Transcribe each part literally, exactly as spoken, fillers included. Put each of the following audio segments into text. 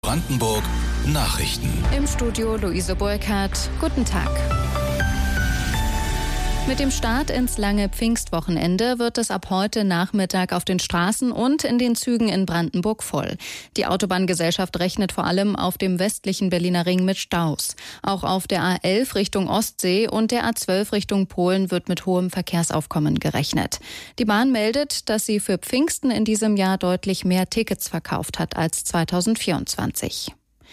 Brandenburg Nachrichten. Im Studio Luise Burkhardt. Guten Tag. Mit dem Start ins lange Pfingstwochenende wird es ab heute Nachmittag auf den Straßen und in den Zügen in Brandenburg voll. Die Autobahngesellschaft rechnet vor allem auf dem westlichen Berliner Ring mit Staus. Auch auf der A elf Richtung Ostsee und der A zwölf Richtung Polen wird mit hohem Verkehrsaufkommen gerechnet. Die Bahn meldet, dass sie für Pfingsten in diesem Jahr deutlich mehr Tickets verkauft hat als zweitausendvierundzwanzig.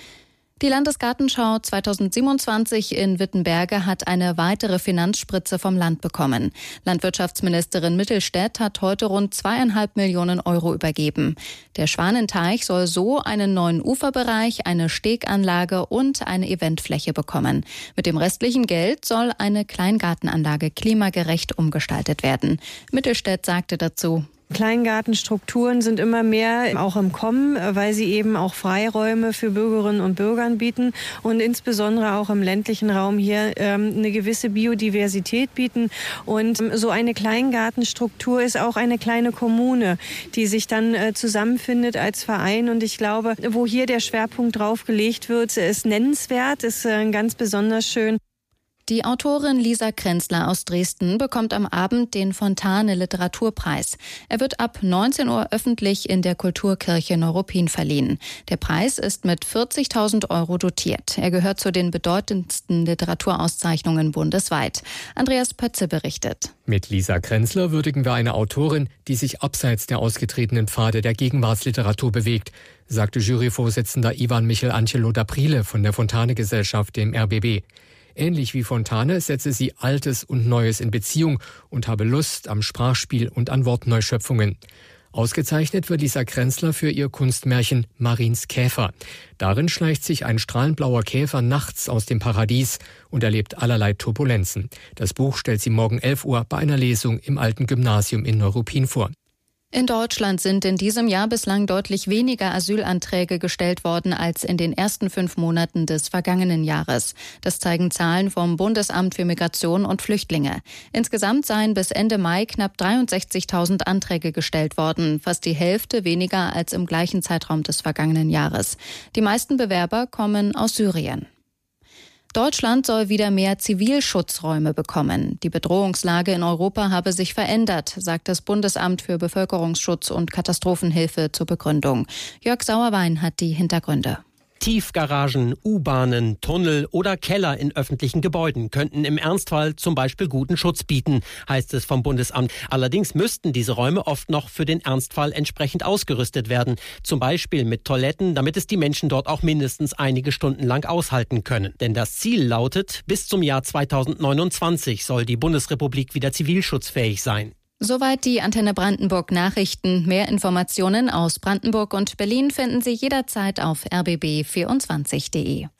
Die Landesgartenschau zweitausendsiebenundzwanzig in Wittenberge hat eine weitere Finanzspritze vom Land bekommen. Landwirtschaftsministerin Mittelstädt hat heute rund zweieinhalb Millionen Euro übergeben. Der Schwanenteich soll so einen neuen Uferbereich, eine Steganlage und eine Eventfläche bekommen. Mit dem restlichen Geld soll eine Kleingartenanlage klimagerecht umgestaltet werden. Mittelstädt sagte dazu: Kleingartenstrukturen sind immer mehr auch im Kommen, weil sie eben auch Freiräume für Bürgerinnen und Bürger bieten und insbesondere auch im ländlichen Raum hier ähm, eine gewisse Biodiversität bieten. Und ähm, so eine Kleingartenstruktur ist auch eine kleine Kommune, die sich dann äh, zusammenfindet als Verein. Und ich glaube, wo hier der Schwerpunkt drauf gelegt wird, ist nennenswert, ist äh, ganz besonders schön. Die Autorin Lisa Krenzler aus Dresden bekommt am Abend den Fontane Literaturpreis. Er wird ab neunzehn Uhr öffentlich in der Kulturkirche Neuruppin verliehen. Der Preis ist mit vierzigtausend Euro dotiert. Er gehört zu den bedeutendsten Literaturauszeichnungen bundesweit. Andreas Pötze berichtet. Mit Lisa Krenzler würdigen wir eine Autorin, die sich abseits der ausgetretenen Pfade der Gegenwartsliteratur bewegt, sagte Juryvorsitzender Ivan Michelangelo D'Aprile von der Fontane-Gesellschaft, dem R B B. Ähnlich wie Fontane setze sie Altes und Neues in Beziehung und habe Lust am Sprachspiel und an Wortneuschöpfungen. Ausgezeichnet wird Lisa Krenzler für ihr Kunstmärchen Marins Käfer. Darin schleicht sich ein strahlenblauer Käfer nachts aus dem Paradies und erlebt allerlei Turbulenzen. Das Buch stellt sie morgen elf Uhr bei einer Lesung im Alten Gymnasium in Neuruppin vor. In Deutschland sind in diesem Jahr bislang deutlich weniger Asylanträge gestellt worden als in den ersten fünf Monaten des vergangenen Jahres. Das zeigen Zahlen vom Bundesamt für Migration und Flüchtlinge. Insgesamt seien bis Ende Mai knapp dreiundsechzigtausend Anträge gestellt worden, fast die Hälfte weniger als im gleichen Zeitraum des vergangenen Jahres. Die meisten Bewerber kommen aus Syrien. Deutschland soll wieder mehr Zivilschutzräume bekommen. Die Bedrohungslage in Europa habe sich verändert, sagt das Bundesamt für Bevölkerungsschutz und Katastrophenhilfe zur Begründung. Jörg Sauerwein hat die Hintergründe. Tiefgaragen, U-Bahnen, Tunnel oder Keller in öffentlichen Gebäuden könnten im Ernstfall zum Beispiel guten Schutz bieten, heißt es vom Bundesamt. Allerdings müssten diese Räume oft noch für den Ernstfall entsprechend ausgerüstet werden. Zum Beispiel mit Toiletten, damit es die Menschen dort auch mindestens einige Stunden lang aushalten können. Denn das Ziel lautet, bis zum Jahr zweitausendneunundzwanzig soll die Bundesrepublik wieder zivilschutzfähig sein. Soweit die Antenne Brandenburg Nachrichten. Mehr Informationen aus Brandenburg und Berlin finden Sie jederzeit auf r b b vierundzwanzig punkt d e.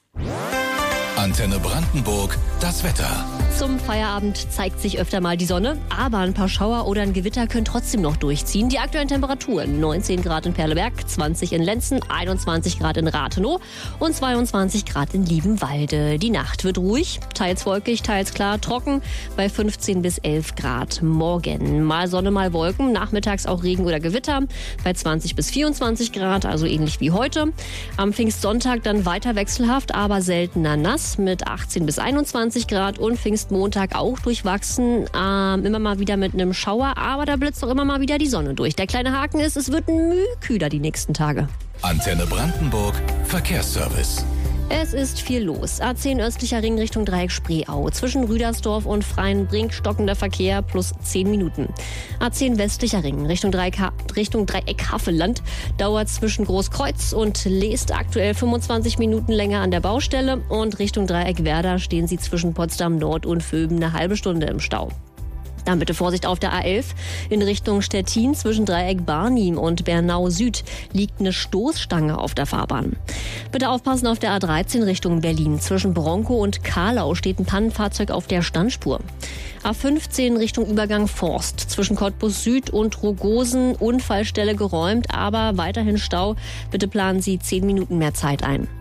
Antenne Brandenburg, das Wetter. Zum Feierabend zeigt sich öfter mal die Sonne, aber ein paar Schauer oder ein Gewitter können trotzdem noch durchziehen. Die aktuellen Temperaturen: neunzehn Grad in Perleberg, zwanzig in Lenzen, einundzwanzig Grad in Rathenow und zweiundzwanzig Grad in Liebenwalde. Die Nacht wird ruhig, teils wolkig, teils klar, trocken bei fünfzehn bis elf Grad. Morgen mal Sonne, mal Wolken, nachmittags auch Regen oder Gewitter bei zwanzig bis vierundzwanzig Grad, also ähnlich wie heute. Am Pfingstsonntag dann weiter wechselhaft, aber seltener nass mit achtzehn bis einundzwanzig Grad und Pfingstmontag auch durchwachsen, ähm, immer mal wieder mit einem Schauer, aber da blitzt auch immer mal wieder die Sonne durch. Der kleine Haken ist, es wird ein Mühe kühler die nächsten Tage. Antenne Brandenburg, Verkehrsservice. Es ist viel los. A zehn östlicher Ring Richtung Dreieck Spreeau. Zwischen Rüdersdorf und Freienbrink stockender Verkehr plus zehn Minuten. A zehn westlicher Ring Richtung Dreieck, Richtung Dreieck Havelland dauert zwischen Großkreuz und Leest aktuell fünfundzwanzig Minuten länger an der Baustelle. Und Richtung Dreieck Werder stehen Sie zwischen Potsdam Nord und Vöben eine halbe Stunde im Stau. Dann bitte Vorsicht auf der A elf. In Richtung Stettin zwischen Dreieck Barnim und Bernau Süd liegt eine Stoßstange auf der Fahrbahn. Bitte aufpassen auf der A dreizehn Richtung Berlin. Zwischen Bronkow und Kahlau steht ein Pannenfahrzeug auf der Standspur. A fünfzehn Richtung Übergang Forst. Zwischen Cottbus Süd und Rogosen Unfallstelle geräumt, aber weiterhin Stau. Bitte planen Sie zehn Minuten mehr Zeit ein.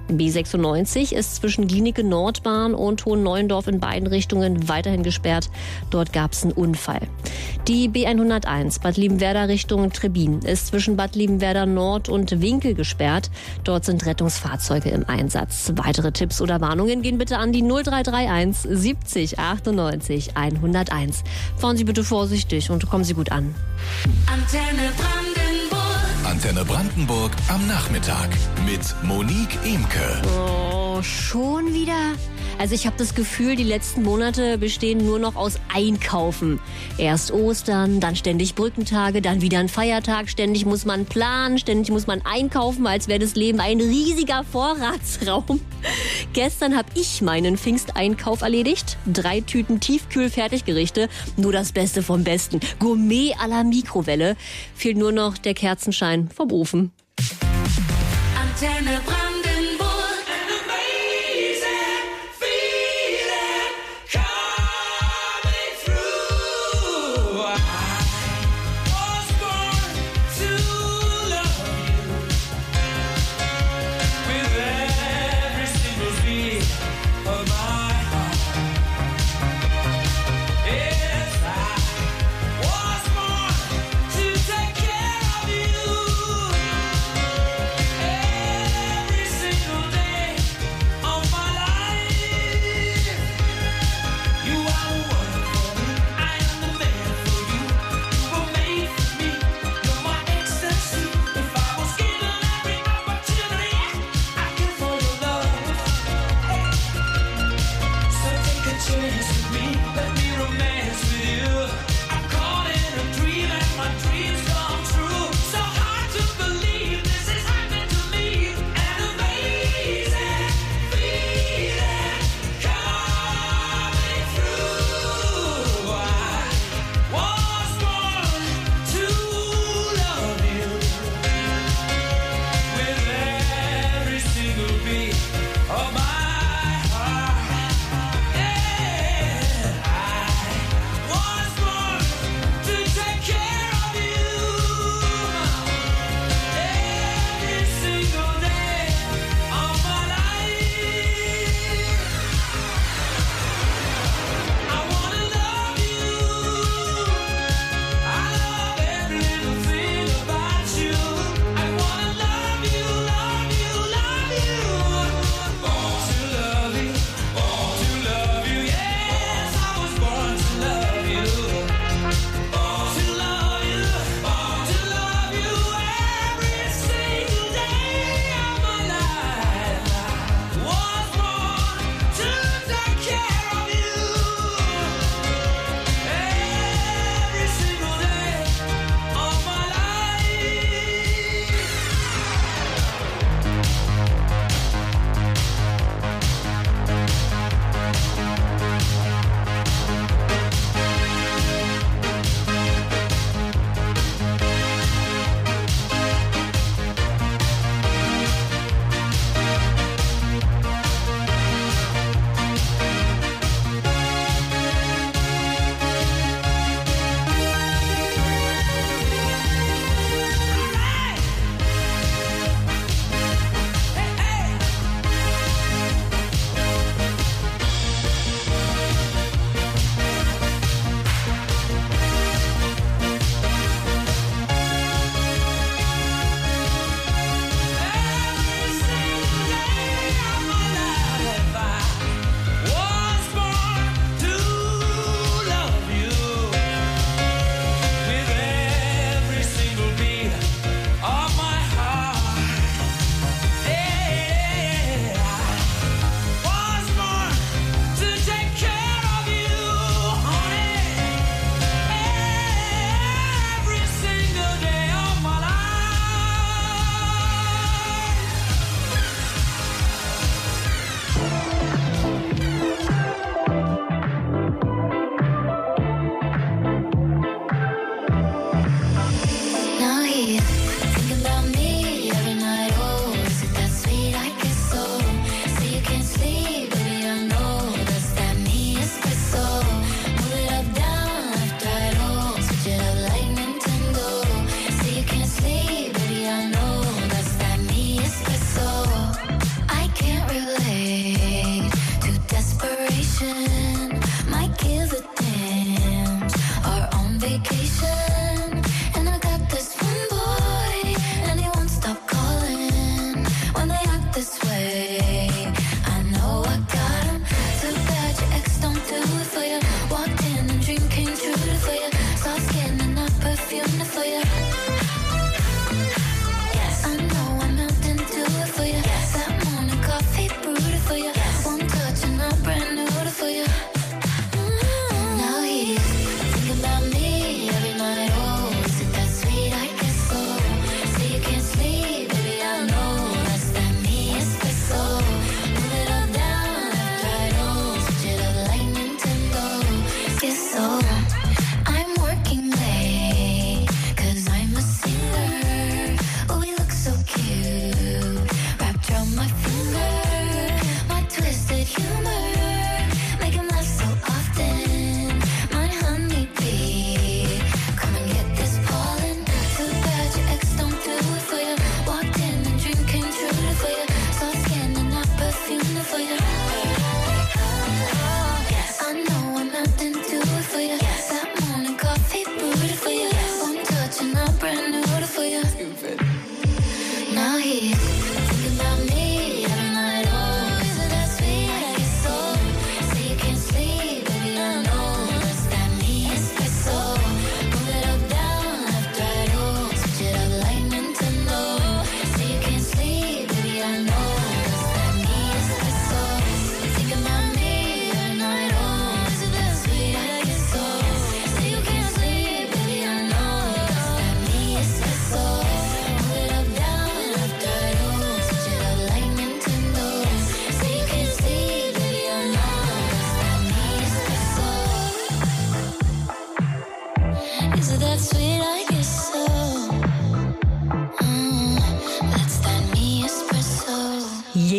B sechsundneunzig ist zwischen Glienicke Nordbahn und Hohenneuendorf in beiden Richtungen weiterhin gesperrt. Dort gab es einen Unfall. Die B hunderteins Bad Liebenwerda Richtung Trebin ist zwischen Bad Liebenwerda Nord und Winkel gesperrt. Dort sind Rettungsfahrzeuge im Einsatz. Weitere Tipps oder Warnungen gehen bitte an die null drei drei eins siebzig achtundneunzig hunderteins. Fahren Sie bitte vorsichtig und kommen Sie gut an. Antenne Brandenburg. Antenne Brandenburg am Nachmittag mit Monique Emke. Oh, schon wieder? Also ich habe das Gefühl, die letzten Monate bestehen nur noch aus Einkaufen. Erst Ostern, dann ständig Brückentage, dann wieder ein Feiertag. Ständig muss man planen, ständig muss man einkaufen, als wäre das Leben ein riesiger Vorratsraum. Gestern habe ich meinen Pfingsteinkauf erledigt. Drei Tüten Tiefkühl-Fertiggerichte, nur das Beste vom Besten. Gourmet à la Mikrowelle. Fehlt nur noch der Kerzenschein vom Ofen. Antenne Brandenburg.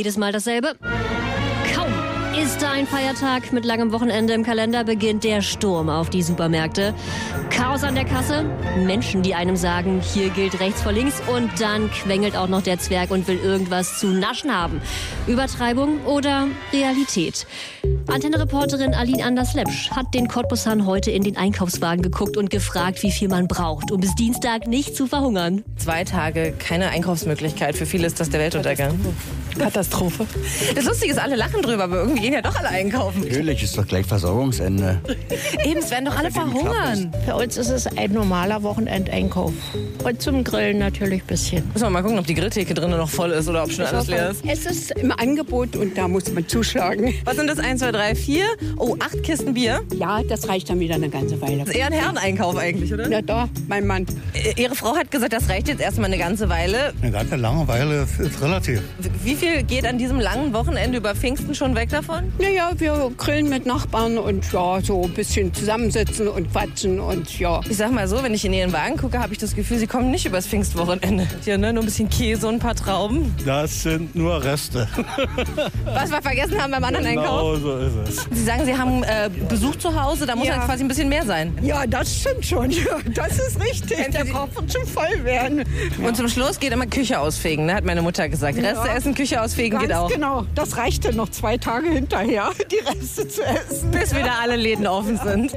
jedes Mal dasselbe. Kaum ist da ein Feiertag mit langem Wochenende im Kalender, beginnt der Sturm auf die Supermärkte. Chaos an der Kasse, Menschen, die einem sagen, hier gilt rechts vor links, und dann quengelt auch noch der Zwerg und will irgendwas zu naschen haben. Übertreibung oder Realität? Antenne-Reporterin Aline Anders-Lepsch hat den Cottbussern heute in den Einkaufswagen geguckt und gefragt, wie viel man braucht, um bis Dienstag nicht zu verhungern. Zwei Tage, keine Einkaufsmöglichkeit. Für viele ist das der Weltuntergang. Katastrophe. Das Lustige ist, alle lachen drüber, aber irgendwie gehen ja doch alle einkaufen. Natürlich ist doch gleich Versorgungsende. Eben, es werden doch alle verhungern. Für uns ist es ein normaler Wochenendeinkauf. Und zum Grillen natürlich ein bisschen. Müssen wir mal gucken, ob die Grilltheke drinnen noch voll ist oder ob schon alles leer ist. Es ist im Angebot und da muss man zuschlagen. Was sind das? eins, zwei, drei, vier? Oh, acht Kisten Bier? Ja, das reicht dann wieder eine ganze Weile. Das ist eher ein Herreneinkauf eigentlich, oder? Na doch, mein Mann. Ihre Frau hat gesagt, das reicht jetzt erstmal eine ganze Weile. Eine ganze lange Weile ist relativ. Wie viel geht an diesem langen Wochenende über Pfingsten schon weg davon? Naja, wir grillen mit Nachbarn und ja, so ein bisschen zusammensitzen und quatschen und ja. Ich sag mal so, wenn ich in Ihren Wagen gucke, habe ich das Gefühl, Sie kommen nicht übers Pfingstwochenende. Hier, ne? Nur ein bisschen Käse und ein paar Trauben. Das sind nur Reste. Was wir vergessen haben beim anderen genau Einkauf? So ist es. Sie sagen, Sie haben äh, Besuch zu Hause, da muss Ja. halt quasi ein bisschen mehr sein. Ja, das stimmt schon. Ja, das ist richtig. Der Kopf wird schon voll werden. Und zum Schluss geht immer Küche ausfegen, ne? Hat meine Mutter gesagt. Ja. Reste essen, Küche ausfegen Ganz geht auch. genau. Das reichte noch zwei Tage hinterher, die Reste zu essen. Bis wieder alle Läden offen sind.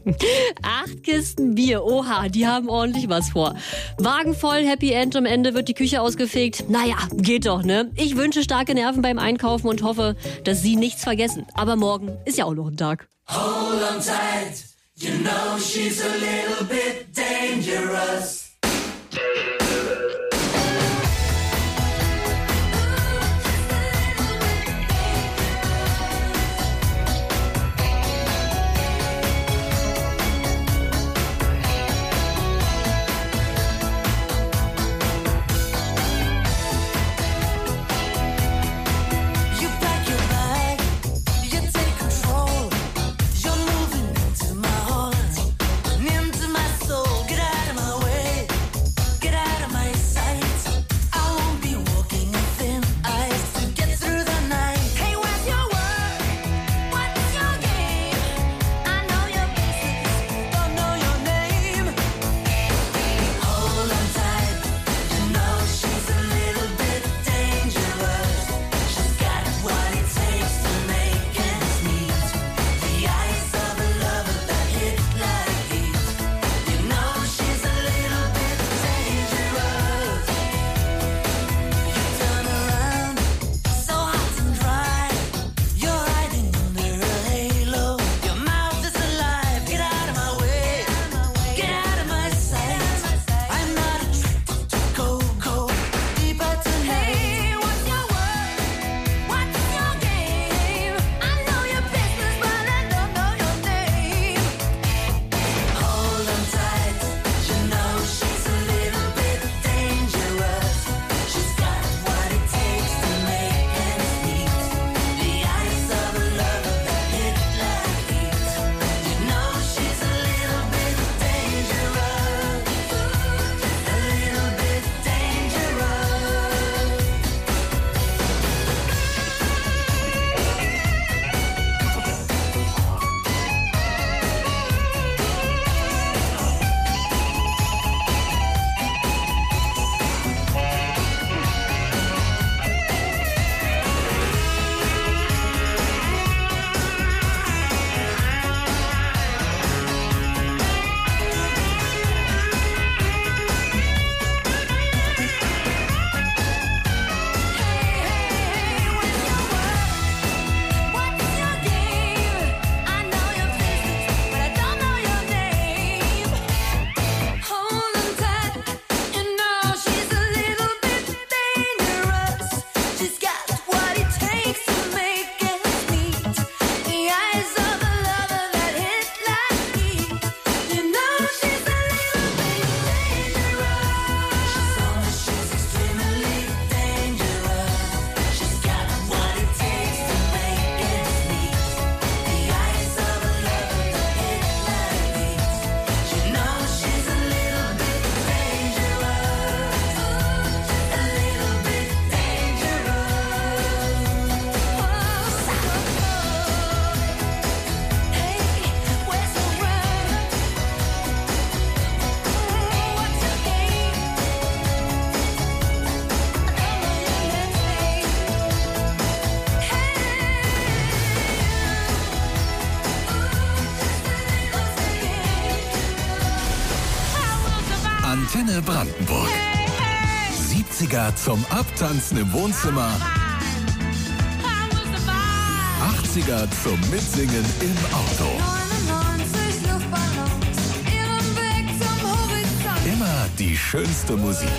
Acht Kisten Bier, oha, die haben ordentlich was vor. Wagen voll, Happy End, am Ende wird die Küche ausgefegt. Naja, geht doch, ne? Ich wünsche starke Nerven beim Einkaufen und hoffe, dass Sie nichts vergessen. Aber morgen ist ja auch noch ein Tag. Hold on tight, you know she's a little bit dangerous. Into my heart, and into my soul. Get out of my way. Brandenburg. siebziger zum Abtanzen im Wohnzimmer. achtziger zum Mitsingen im Auto. Immer die schönste Musik.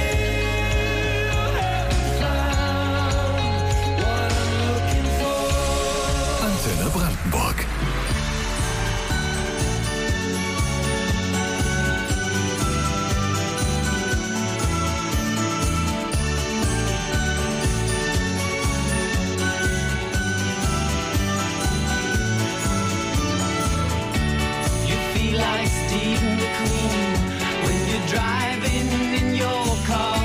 Antenne Brandenburg. Driving in your car,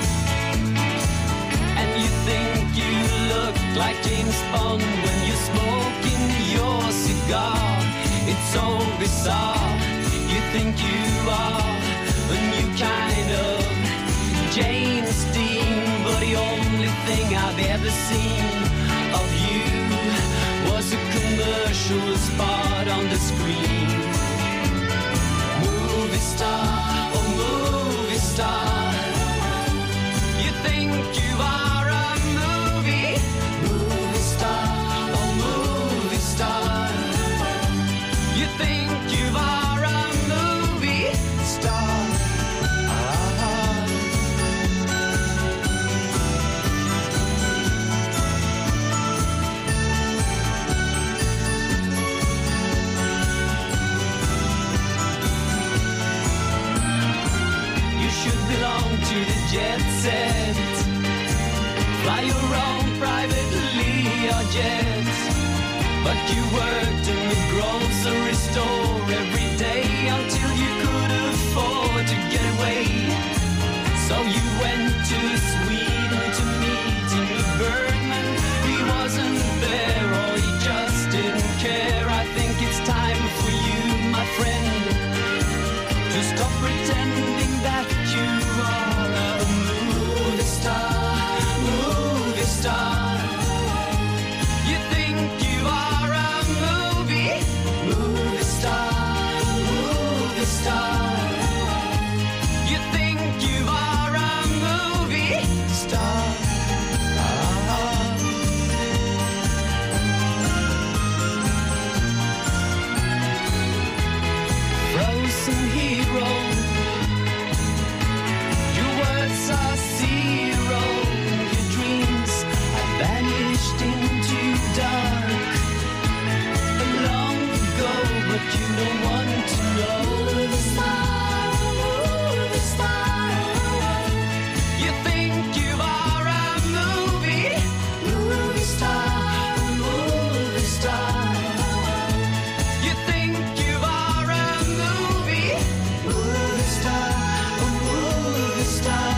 and you think you look like James Bond when you're smoking your cigar. It's so bizarre. You think you are a new kind of James Dean, but the only thing I've ever seen of you was a commercial spot on the screen. Movie star. Star. You think you are a movie, movie star, oh movie star. You think you are a movie star. Ah. Belong to the jet set. Fly your own private Learjet. But you worked in the grocery store every day until you could afford to get away. So you went to Sweden to meet Ingmar Bergman. He wasn't there or he just didn't care. I think it's time for you, my friend, to stop pretending that you are a movie star, movie star. You think you are a movie, movie star, movie star. You think you are a movie star. Frozen hero. Are zero. Your dreams have vanished into dark long ago, but you don't want to know. Movie star, movie star. You think you are a movie, movie star, movie star. You think you are a movie, movie star, movie star.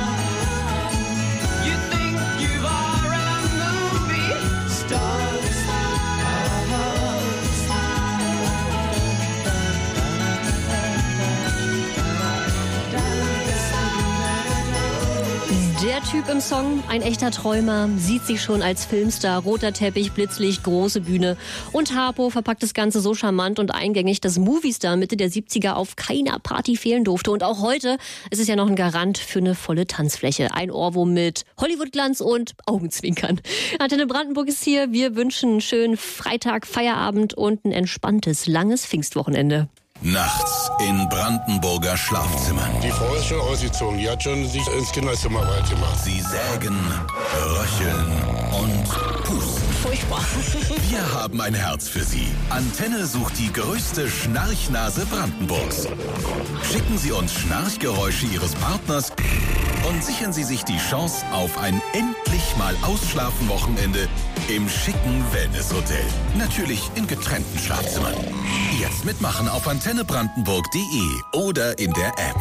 Der Typ im Song, ein echter Träumer, sieht sich schon als Filmstar, roter Teppich, Blitzlicht, große Bühne. Und Harpo verpackt das Ganze so charmant und eingängig, dass Moviestar Mitte der siebziger auf keiner Party fehlen durfte. Und auch heute ist es ja noch ein Garant für eine volle Tanzfläche. Ein Ohrwurm mit Hollywood-Glanz und Augenzwinkern. Antenne Brandenburg ist hier. Wir wünschen einen schönen Freitag, Feierabend und ein entspanntes, langes Pfingstwochenende. Nachts in Brandenburger Schlafzimmern. Die Frau ist schon ausgezogen, die hat schon sich ins Kinderzimmer weit gemacht. Sie sägen, röcheln und pusten. Furchtbar. Wir haben ein Herz für Sie. Antenne sucht die größte Schnarchnase Brandenburgs. Schicken Sie uns Schnarchgeräusche Ihres Partners und sichern Sie sich die Chance auf ein endlich mal Ausschlafen-Wochenende im schicken Wellnesshotel. Natürlich in getrennten Schlafzimmern. Jetzt mitmachen auf antenne brandenburg punkt de oder in der App.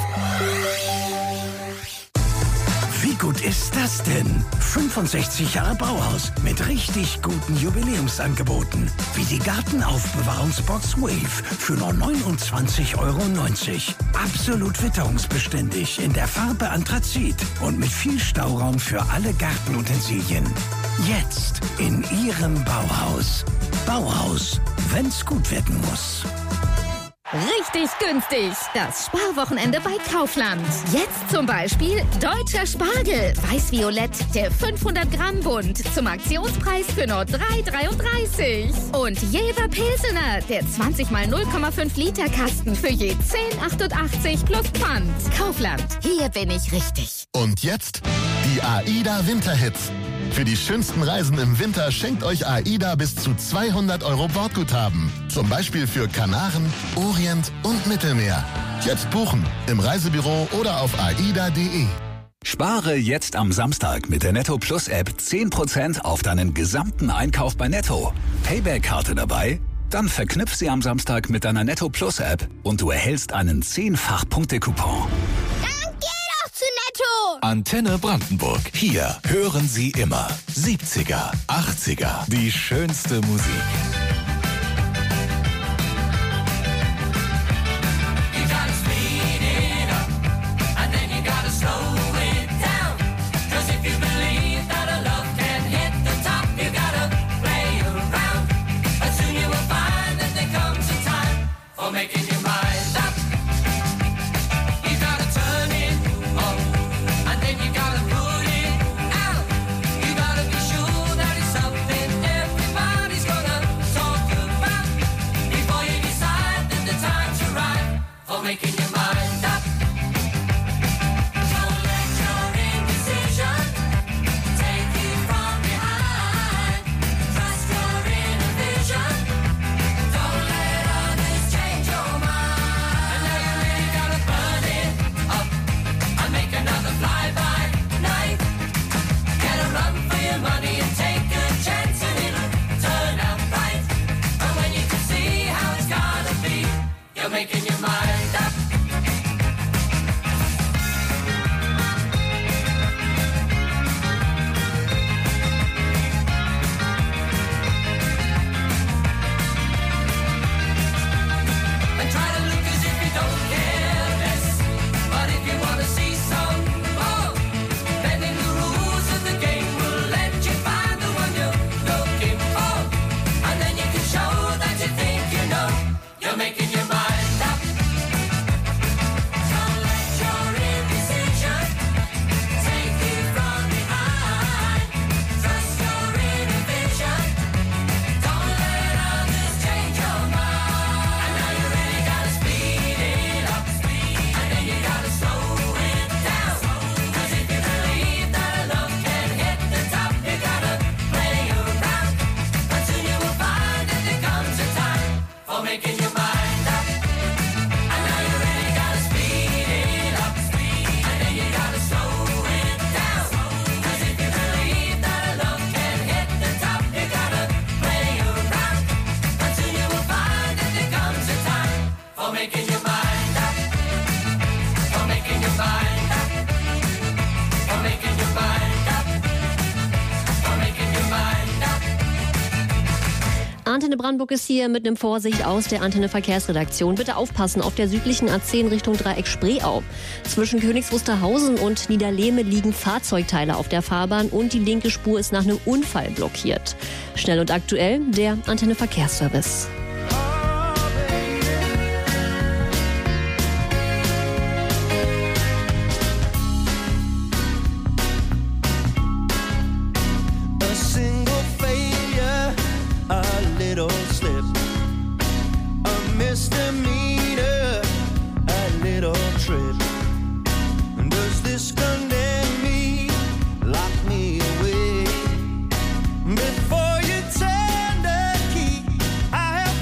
Wie gut ist das denn? fünfundsechzig Jahre Bauhaus mit richtig guten Jubiläumsangeboten. Wie die Gartenaufbewahrungsbox Wave für nur neunundzwanzig Euro neunzig. Absolut witterungsbeständig in der Farbe Anthrazit und mit viel Stauraum für alle Gartenutensilien. Jetzt in Ihrem Bauhaus. Bauhaus, wenn's gut werden muss. Richtig günstig. Das Sparwochenende bei Kaufland. Jetzt zum Beispiel deutscher Spargel. Weiß-Violett, der fünfhundert Gramm Bund. Zum Aktionspreis für nur drei dreiunddreißig. Und Jever Pilsener, der zwanzig mal null Komma fünf Liter Kasten für je zehn achtundachtzig plus Pfand. Kaufland, hier bin ich richtig. Und jetzt die AIDA Winterhits. Für die schönsten Reisen im Winter schenkt euch AIDA bis zu zweihundert Euro Bordguthaben. Zum Beispiel für Kanaren, Orient und Mittelmeer. Jetzt buchen im Reisebüro oder auf aida punkt de. Spare jetzt am Samstag mit der Netto Plus App zehn Prozent auf deinen gesamten Einkauf bei Netto. Payback-Karte dabei? Dann verknüpf sie am Samstag mit deiner Netto Plus App und du erhältst einen zehnfach-Punkte-Coupon. Antenne Brandenburg. Hier hören Sie immer siebziger, achtziger. Die schönste Musik. Antenne Brandenburg ist hier mit einem Vorsicht aus der Antenne Verkehrsredaktion. Bitte aufpassen, auf der südlichen A zehn Richtung Dreieck Spreeau. Zwischen Königs Wusterhausen und Niederlehme liegen Fahrzeugteile auf der Fahrbahn und die linke Spur ist nach einem Unfall blockiert. Schnell und aktuell der Antenne Verkehrsservice. Before you turn the key, I have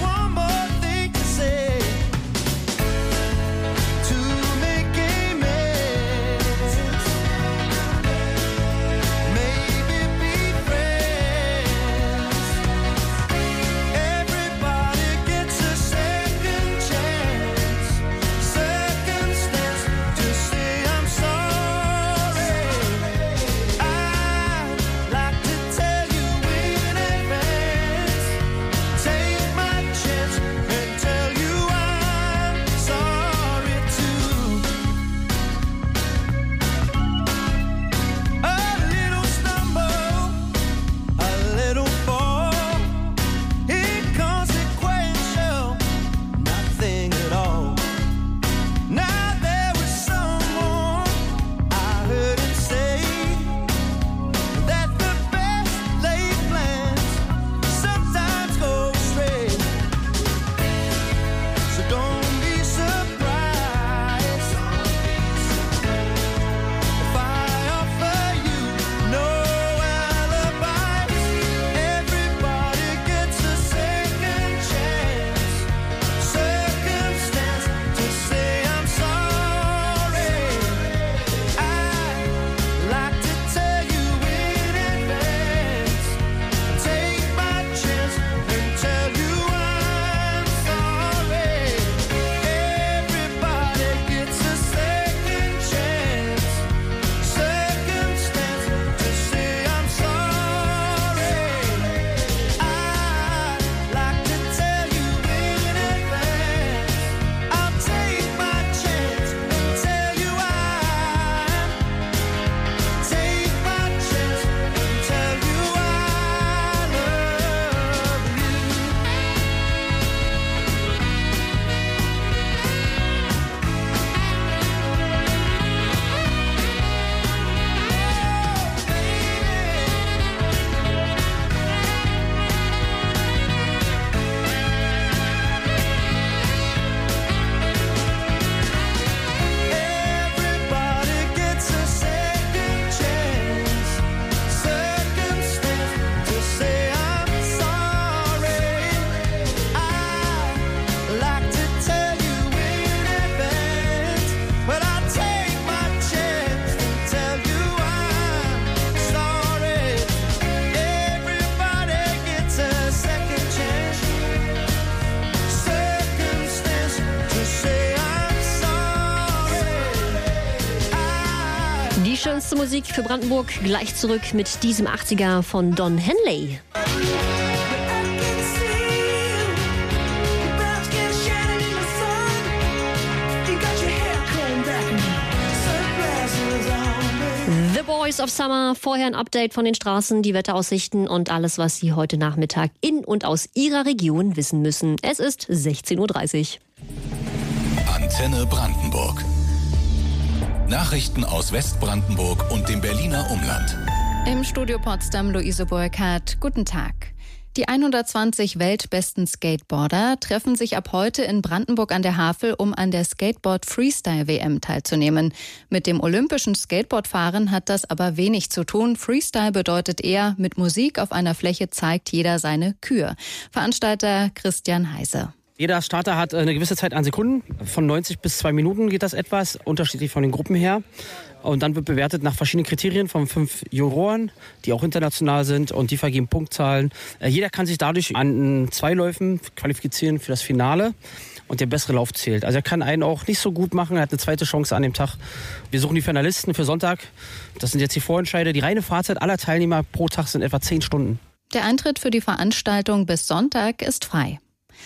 schönste Musik für Brandenburg. Gleich zurück mit diesem achtziger von Don Henley. The Boys of Summer, vorher ein Update von den Straßen, die Wetteraussichten und alles, was Sie heute Nachmittag in und aus Ihrer Region wissen müssen. Es ist sechzehn Uhr dreißig. Antenne Brandenburg. Nachrichten aus Westbrandenburg und dem Berliner Umland. Im Studio Potsdam Luise Burkhardt. Guten Tag. Die hundertzwanzig weltbesten Skateboarder treffen sich ab heute in Brandenburg an der Havel, um an der Skateboard-Freestyle-W M teilzunehmen. Mit dem olympischen Skateboardfahren hat das aber wenig zu tun. Freestyle bedeutet eher, mit Musik auf einer Fläche zeigt jeder seine Kür. Veranstalter Christian Heise. Jeder Starter hat eine gewisse Zeit an Sekunden. Von neunzig bis zwei Minuten geht das etwas, unterschiedlich von den Gruppen her. Und dann wird bewertet nach verschiedenen Kriterien von fünf Juroren, die auch international sind, und die vergeben Punktzahlen. Jeder kann sich dadurch an zwei Läufen qualifizieren für das Finale und der bessere Lauf zählt. Also er kann einen auch nicht so gut machen, er hat eine zweite Chance an dem Tag. Wir suchen die Finalisten für Sonntag. Das sind jetzt die Vorentscheide. Die reine Fahrzeit aller Teilnehmer pro Tag sind etwa zehn Stunden. Der Eintritt für die Veranstaltung bis Sonntag ist frei.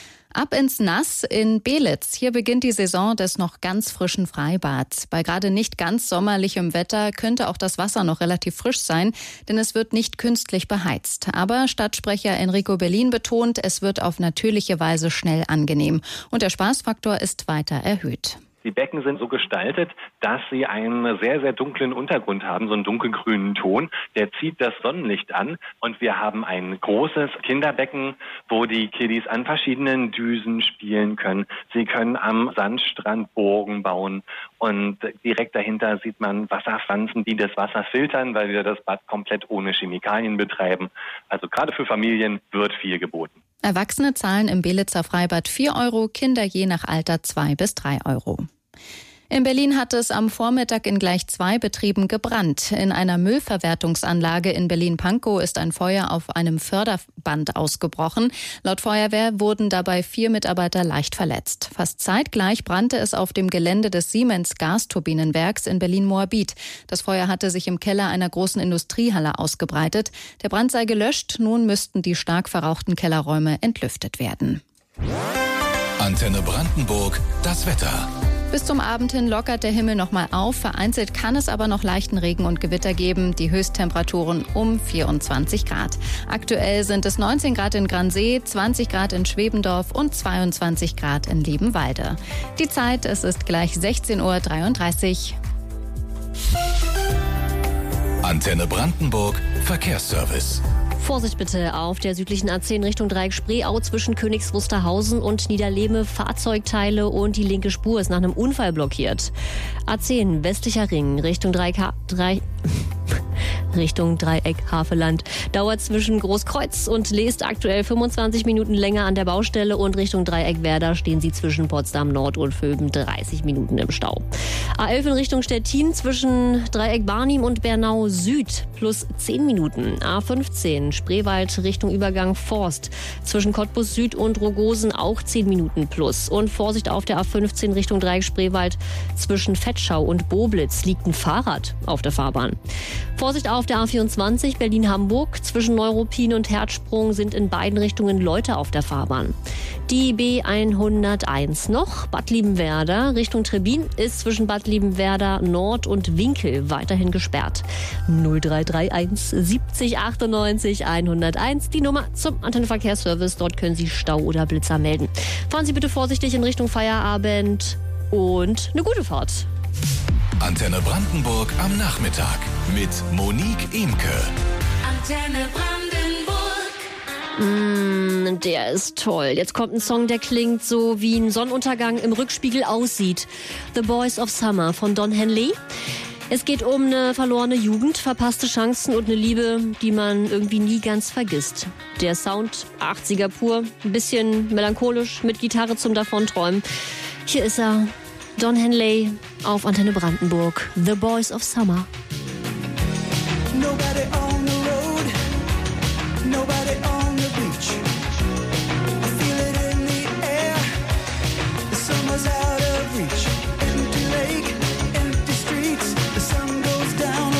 Ab ins Nass in Belitz. Hier beginnt die Saison des noch ganz frischen Freibads. Bei gerade nicht ganz sommerlichem Wetter könnte auch das Wasser noch relativ frisch sein, denn es wird nicht künstlich beheizt. Aber Stadtsprecher Enrico Berlin betont, es wird auf natürliche Weise schnell angenehm. Und der Spaßfaktor ist weiter erhöht. Die Becken sind so gestaltet, dass sie einen sehr, sehr dunklen Untergrund haben, so einen dunkelgrünen Ton. Der zieht das Sonnenlicht an. Und wir haben ein großes Kinderbecken, wo die Kiddies an verschiedenen Düsen spielen können. Sie können am Sandstrand Burgen bauen. Und direkt dahinter sieht man Wasserpflanzen, die das Wasser filtern, weil wir das Bad komplett ohne Chemikalien betreiben. Also gerade für Familien wird viel geboten. Erwachsene zahlen im Belitzer Freibad vier Euro, Kinder je nach Alter zwei bis drei Euro. In Berlin hat es am Vormittag in gleich zwei Betrieben gebrannt. In einer Müllverwertungsanlage in Berlin-Pankow ist ein Feuer auf einem Förderband ausgebrochen. Laut Feuerwehr wurden dabei vier Mitarbeiter leicht verletzt. Fast zeitgleich brannte es auf dem Gelände des Siemens-Gasturbinenwerks in Berlin-Moabit. Das Feuer hatte sich im Keller einer großen Industriehalle ausgebreitet. Der Brand sei gelöscht. Nun müssten die stark verrauchten Kellerräume entlüftet werden. Antenne Brandenburg, das Wetter. Bis zum Abend hin lockert der Himmel noch mal auf. Vereinzelt kann es aber noch leichten Regen und Gewitter geben. Die Höchsttemperaturen um vierundzwanzig Grad. Aktuell sind es neunzehn Grad in Gransee, zwanzig Grad in Schwebendorf und zweiundzwanzig Grad in Liebenwalde. Die Zeit, es ist gleich sechzehn Uhr dreiunddreißig. Antenne Brandenburg, Verkehrsservice. Vorsicht bitte auf der südlichen A zehn Richtung Dreieck Spreeau zwischen Königs Wusterhausen und Niederlehme. Fahrzeugteile und die linke Spur ist nach einem Unfall blockiert. A zehn westlicher Ring Richtung Dreieck, ha- drei Richtung Dreieck Havelland. Dauert zwischen Großkreuz und Leest aktuell fünfundzwanzig Minuten länger an der Baustelle, und Richtung Dreieck Werder stehen Sie zwischen Potsdam Nord und Vöben dreißig Minuten im Stau. A elf in Richtung Stettin zwischen Dreieck Barnim und Bernau Süd plus zehn Minuten. A fünfzehn Spreewald Richtung Übergang Forst zwischen Cottbus Süd und Rogosen auch zehn Minuten plus. Und Vorsicht auf der A fünfzehn Richtung Dreieck Spreewald zwischen Vetschau und Boblitz liegt ein Fahrrad auf der Fahrbahn. Vorsicht auf der A vierundzwanzig Berlin-Hamburg zwischen Neuruppin und Herzsprung sind in beiden Richtungen Leute auf der Fahrbahn. Die B hunderteins noch, Bad Liebenwerda Richtung Trebin ist zwischen Bad Liebenwerda Nord und Winkel weiterhin gesperrt. null drei drei eins siebzig achtundneunzig hunderteins, die Nummer zum Antennenverkehrsservice. Dort können Sie Stau oder Blitzer melden. Fahren Sie bitte vorsichtig in Richtung Feierabend und eine gute Fahrt. Antenne Brandenburg am Nachmittag mit Monique Emke. Antenne Brandenburg. Mm, der ist toll. Jetzt kommt ein Song, der klingt so, wie ein Sonnenuntergang im Rückspiegel aussieht. The Boys of Summer von Don Henley. Es geht um eine verlorene Jugend, verpasste Chancen und eine Liebe, die man irgendwie nie ganz vergisst. Der Sound, achtziger pur, ein bisschen melancholisch, mit Gitarre zum Davonträumen. Hier ist er, Don Henley auf Antenne Brandenburg, The Boys of Summer. Nobody on the road, nobody on the beach. I feel it in the air, the summer's out of reach. Empty lake, empty streets, the sun goes down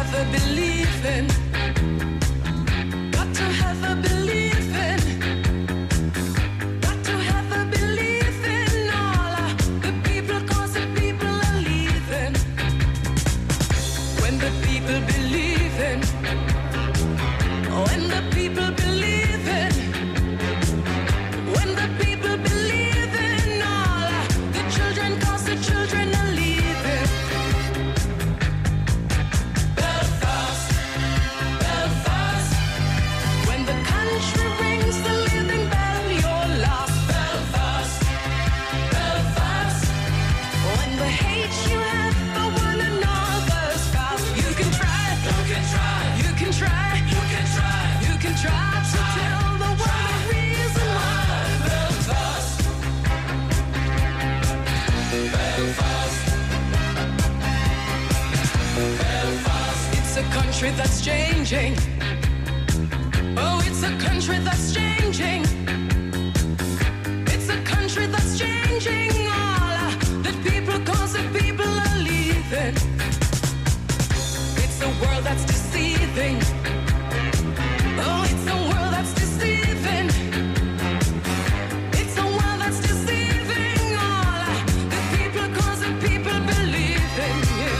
have a belief in. Got to have a belief in. Got to have a belief in all of the people, cause the people are leaving. When the people believe in. When the people believe in. When the people believe in all of the children, cause the children are leaving. Belfast, Belfast. When the country rings the living bell, you're lost. Belfast, Belfast. When the hate you have for one another's past, you can try, you can try, you can try, you can try, you can try to tell the world the reason why. Belfast, Belfast, Belfast. It's a country that's changing. Oh, it's a country that's changing. It's a country that's changing. All of the people, cause the people are leaving. It's a world that's deceiving. Oh, it's a world that's deceiving. It's a world that's deceiving. All of the people, cause the people believe in you.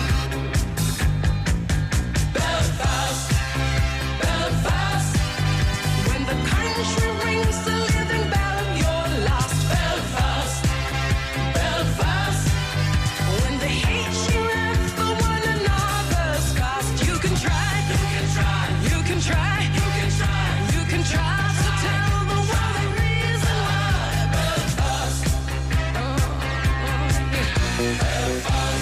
Belfast, Belfast. When the country rings the living bell, you're lost. Belfast, Belfast. When they hate you have for one another's past, you can try, you can try, you can try, you can try, you can try to tell the world the reason why. Belfast, oh, oh, yeah. Belfast,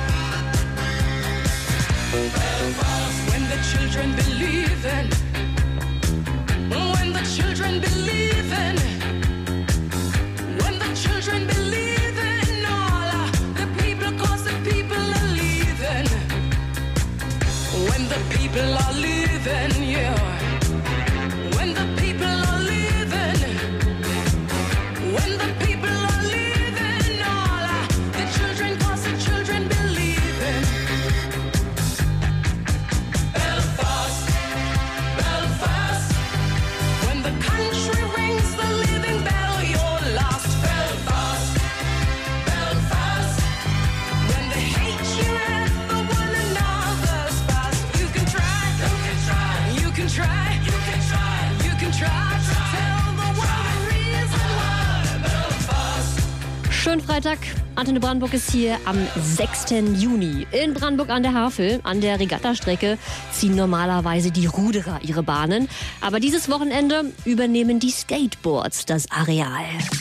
Belfast. When the children believe in. When the children believe in. When the children believe in all of the people, cause the people are leaving. When the people are leaving, yeah. When the people are leaving. When the people are leaving, all of the children, cause the children believe in. Belfast, Belfast. When the country rings the living bell, you're lost. Belfast, Belfast. When they hate you have for one another's past, you can try, you can try, you can try, you can try, you can try to tell the world the reason why. Belfast. Schönen Freitag. Antenne Brandenburg ist hier am sechsten Juni. In Brandenburg an der Havel, an der Regattastrecke, ziehen normalerweise die Ruderer ihre Bahnen. Aber dieses Wochenende übernehmen die Skateboards das Areal.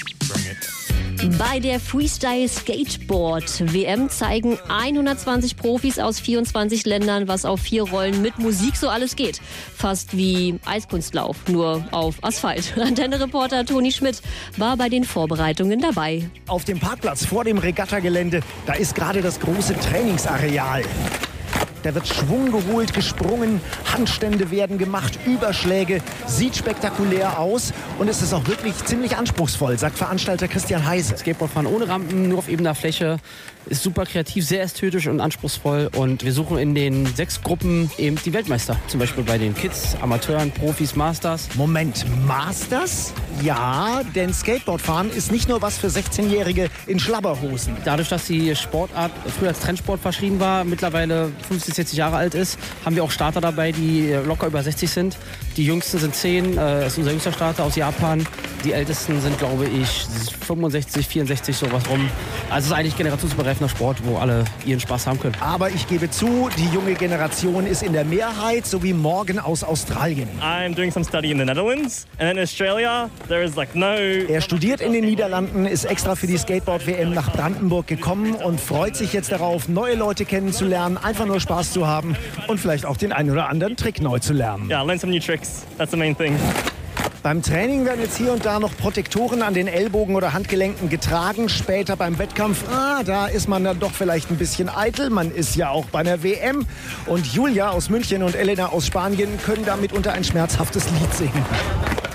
Bei der Freestyle Skateboard W M zeigen hundertzwanzig Profis aus vierundzwanzig Ländern, was auf vier Rollen mit Musik so alles geht. Fast wie Eiskunstlauf, nur auf Asphalt. Antenne-Reporter Toni Schmidt war bei den Vorbereitungen dabei. Auf dem Parkplatz vor dem Regattagelände, da ist gerade das große Trainingsareal. Da wird Schwung geholt, gesprungen, Handstände werden gemacht, Überschläge. Sieht spektakulär aus und es ist auch wirklich ziemlich anspruchsvoll, sagt Veranstalter Christian Heise. Skateboardfahren ohne Rampen, nur auf ebener Fläche. Ist super kreativ, sehr ästhetisch und anspruchsvoll. Und wir suchen in den sechs Gruppen eben die Weltmeister. Zum Beispiel bei den Kids, Amateuren, Profis, Masters. Moment, Masters? Ja, denn Skateboardfahren ist nicht nur was für sechzehnjährige in Schlabberhosen. Dadurch, dass die Sportart früher als Trendsport verschrieben war, mittlerweile fünfzig, sechzig Jahre alt ist, haben wir auch Starter dabei, die locker über sechzig sind. Die jüngsten sind zehn, das ist unser jüngster Starter aus Japan. Die ältesten sind, glaube ich, fünfundsechzig, vierundsechzig, sowas rum. Also es ist eigentlich generationsübergreifender Sport, wo alle ihren Spaß haben können. Aber ich gebe zu, die junge Generation ist in der Mehrheit, so wie Morgan aus Australien. I'm doing some study in the Netherlands and in Australia there is like no. Er studiert in den Niederlanden, ist extra für die Skateboard-W M nach Brandenburg gekommen und freut sich jetzt darauf, neue Leute kennenzulernen, einfach nur Spaß zu haben und vielleicht auch den einen oder anderen Trick neu zu lernen. Yeah, learn some new tricks. That's the main thing. Beim Training werden jetzt hier und da noch Protektoren an den Ellbogen oder Handgelenken getragen. Später beim Wettkampf, ah, da ist man dann doch vielleicht ein bisschen eitel. Man ist ja auch bei einer W M. Und Julia aus München und Elena aus Spanien können da mitunter ein schmerzhaftes Lied singen.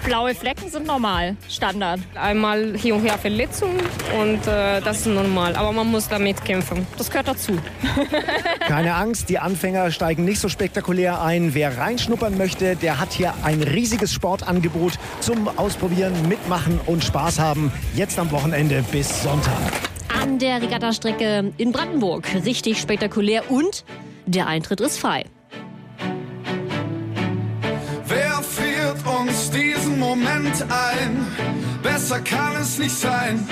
Blaue Flecken sind normal, Standard. Einmal hier und her Verletzungen und äh, das ist normal. Aber man muss damit kämpfen. Das gehört dazu. Keine Angst, die Anfänger steigen nicht so spektakulär ein. Wer reinschnuppern möchte, der hat hier ein riesiges Sportangebot zum Ausprobieren, Mitmachen und Spaß haben. Jetzt am Wochenende bis Sonntag. An der Regattastrecke in Brandenburg. Richtig spektakulär und der Eintritt ist frei. Wer friert uns diesen Moment ein? Besser kann es nicht sein.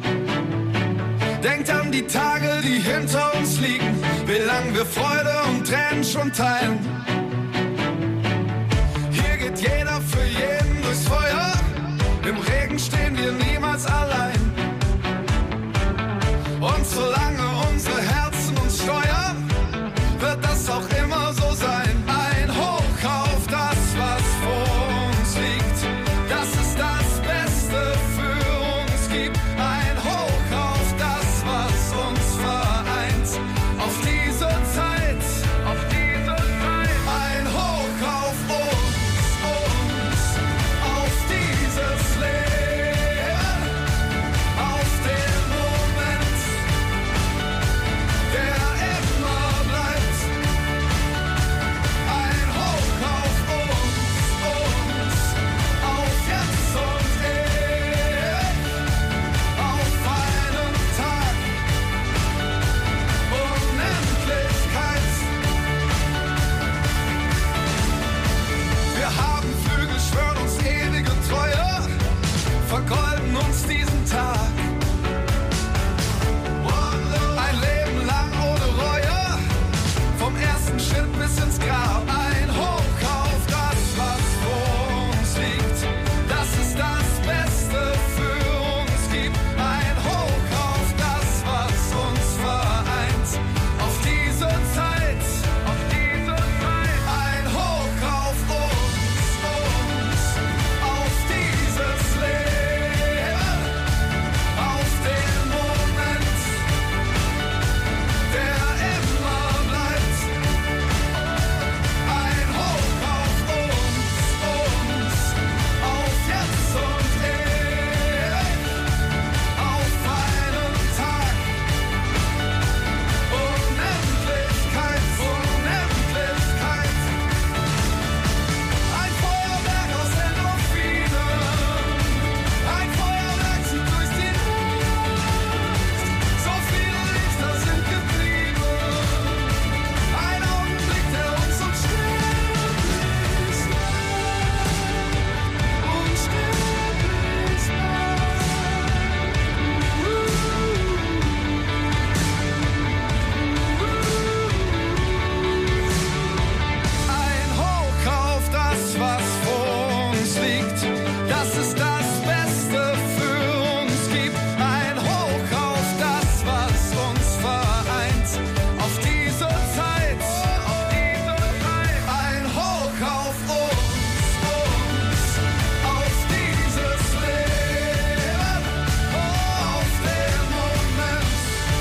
Denkt an die Tage, die hinter uns liegen, wie lang wir Freude und Tränen schon teilen. Hier geht jeder für jeden durchs Feuer, im Regen stehen wir niemals allein. Und solange unsere Herzen uns steuern, wird das auch immer so sein. Ein Hoch auf das, was vor uns liegt, das ist das Beste für uns gibt. Ein Hoch auf das, was uns vereint, auf diese Zeit, auf diese Zeit. Ein Hoch auf uns, uns, auf dieses Leben, auf den Moment, der immer bleibt. Ein Hoch auf uns, uns, auf jetzt und ewig, auf einen Tag, Unendlichkeit. Wir haben Flügel, schwören uns ewige Treue, vergolden uns diesen Tag. Ein Leben lang ohne Reue, vom ersten Schritt bis ins Grab. Ein Hoch auf das, was vor uns liegt, das ist das Beste für uns gibt. Ein Hoch auf das, was uns vereint, auf diese Zeit, auf diese Zeit. Ein Hoch auf uns, uns, auf dieses Leben, auf den Moment, der immer bleibt. Ein Hoch auf uns, uns, auf jetzt und ewig, auf einen Tag, Unendlichkeit, Unendlichkeit. Ein Feuerwerk aus Endorphinen, ein Feuerwerk zieht durch die Luft. So viele Lichter sind geblieben, ein Augenblick, der uns unsterblich macht, unsterblich macht. Ein Hoch auf das, was vor uns liegt, das ist das Beste für uns gibt. Ein Hoch auf das, was uns vereint, auf diese Zeit, auf diese Zeit. Ein Hoch auf uns, uns, auf dieses Leben, auf den Moment,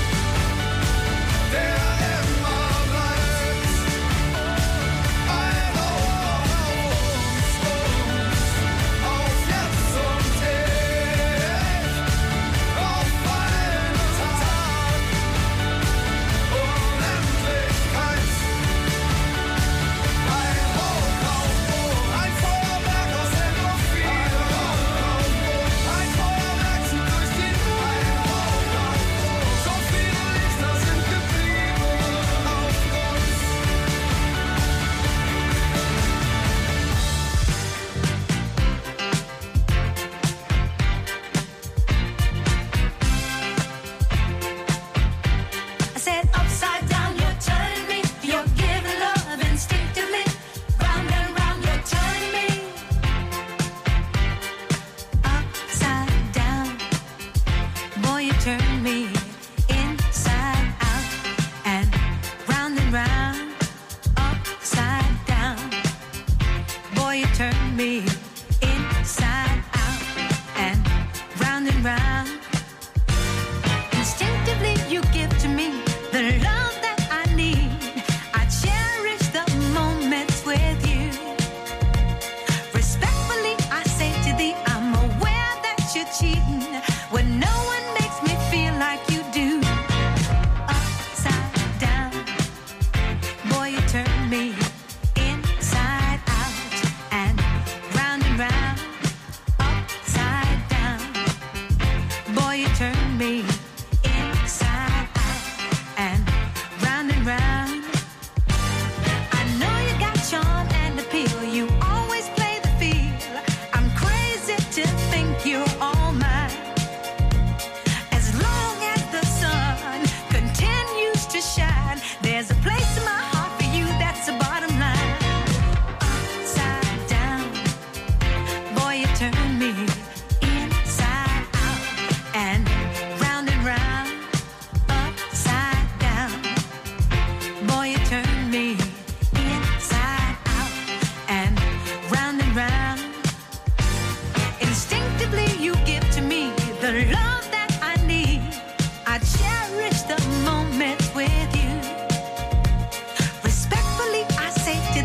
der immer bleibt. Ein Hoch auf uns, uns, auf jetzt und ewig, auf einen Tag, Unendlichkeit. Ein Hoch auf uns, ein Feuerwerk aus Endorphinen, ein Feuerwerk zieht durch die Luft. So viele Lichter sind geblieben auf uns. I said upside down, you're turning me. You're giving love instinctively. Round and round, you're turning me. Upside down, boy, you turn me inside out and round and round. Upside down, boy, you turn me inside out and round and round. Instinctively you give to me the love that I need. I cherish the moments with you. Respectfully I say to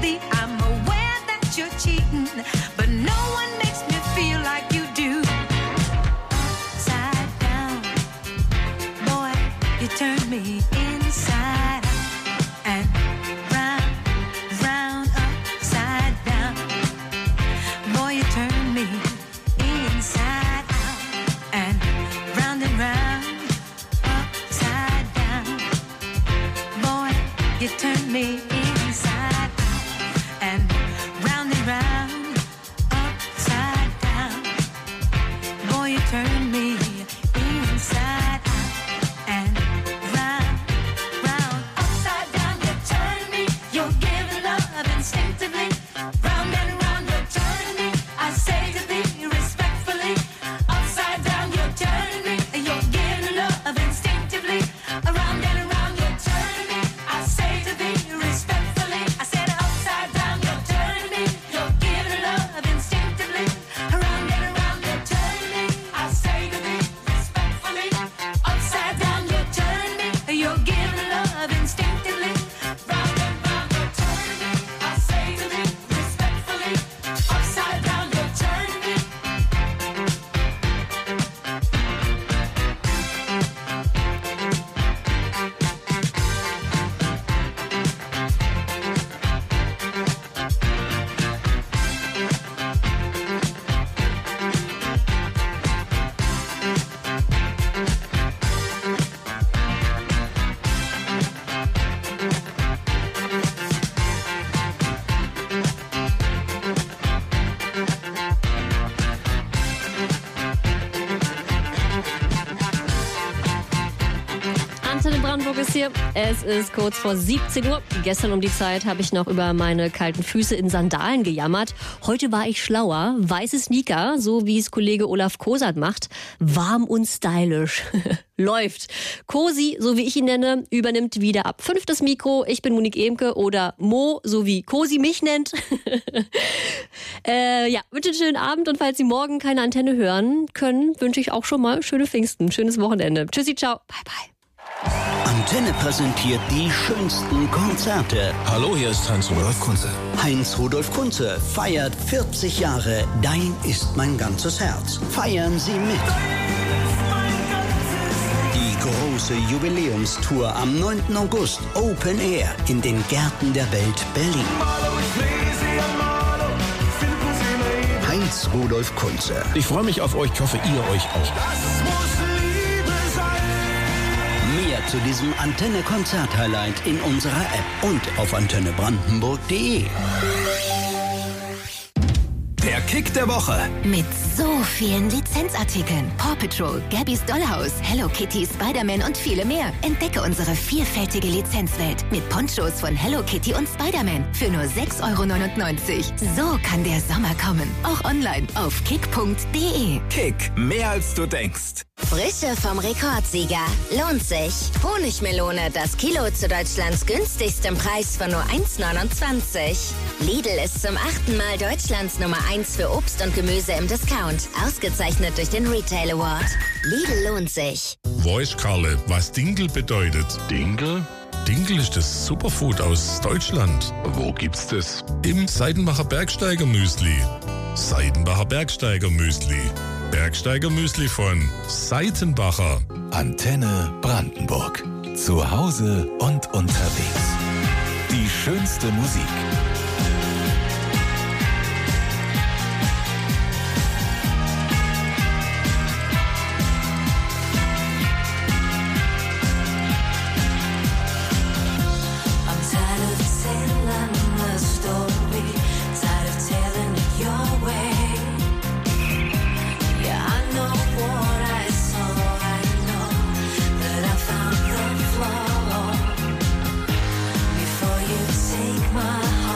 thee. I'm aware that you're cheating, but no one makes me feel like you do. Upside down, boy, you turn me inside out and round, round, upside down. Boy, you turn me inside out and round and round, upside down. Boy, you turn me inside out and round and round, upside down. Boy, you turn me inside out and round, round, upside down. You turn me, you're giving love instinctively. Round and round, you turn me, I say to thee respectfully. Upside down, you turn me, you're giving love instinctively. Around and around, you turn me, I say to thee respectfully. I said upside down, you turn me, you're giving love instinctively. Around and around, you turn me, I say to thee respectfully. Upside down, you turn me, you're giving love instinctively. Round and round, you turn me, I say to thee respectfully. Upside down, you turn me. Antenne Brandenburg ist hier. Es ist kurz vor siebzehn Uhr. Gestern um die Zeit habe ich noch über meine kalten Füße in Sandalen gejammert. Heute war ich schlauer. Weiße Sneaker, so wie es Kollege Olaf Kosat macht. Warm und stylisch. Läuft. Cosi, so wie ich ihn nenne, übernimmt wieder ab fünf das Mikro. Ich bin Monique Ehmke oder Mo, so wie Cosi mich nennt. äh, ja, wünsche einen schönen Abend und falls Sie morgen keine Antenne hören können, wünsche ich auch schon mal schöne Pfingsten, schönes Wochenende. Tschüssi, ciao, bye bye. Antenne präsentiert die schönsten Konzerte. Hallo, hier ist Heinz-Rudolf Kunze. Heinz-Rudolf Kunze feiert vierzig Jahre Dein ist mein ganzes Herz. Feiern Sie mit. Die große Jubiläumstour am neunten August Open Air in den Gärten der Welt Berlin. Heinz-Rudolf Kunze. Ich freue mich auf euch, ich hoffe, ihr euch auch. Mehr zu diesem Antenne-Konzert-Highlight in unserer App und auf antenne brandenburg punkt de. Der Kick der Woche. Mit so vielen Lizenzartikeln. Paw Patrol, Gabby's Dollhouse, Hello Kitty, Spider-Man und viele mehr. Entdecke unsere vielfältige Lizenzwelt mit Ponchos von Hello Kitty und Spider-Man für nur sechs Euro neunundneunzig. So kann der Sommer kommen. Auch online auf kick punkt de. Kick, mehr als du denkst. Frische vom Rekordsieger. Lohnt sich. Honigmelone, das Kilo zu Deutschlands günstigstem Preis von nur eins neunundzwanzig. Lidl ist zum achten Mal Deutschlands Nummer eins für Obst und Gemüse im Discount. Ausgezeichnet durch den Retail Award. Lidl lohnt sich. Weiß, Karle, was Dinkel bedeutet? Dinkel? Dinkel ist das Superfood aus Deutschland. Wo gibt's das? Im Seidenbacher Bergsteiger Müsli. Seidenbacher Bergsteiger Müsli. Bergsteiger Müsli von Seitenbacher. Antenne Brandenburg. Zu Hause und unterwegs. Die schönste Musik. Take my heart.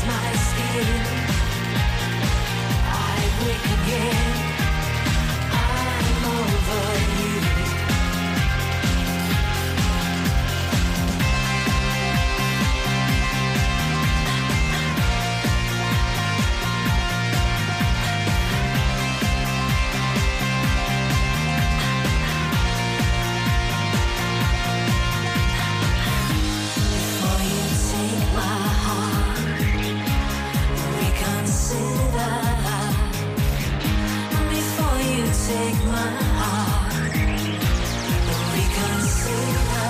my skin. I wake again. I'm over you. Before you take my heart, reconsider. Before you take my heart, reconsider.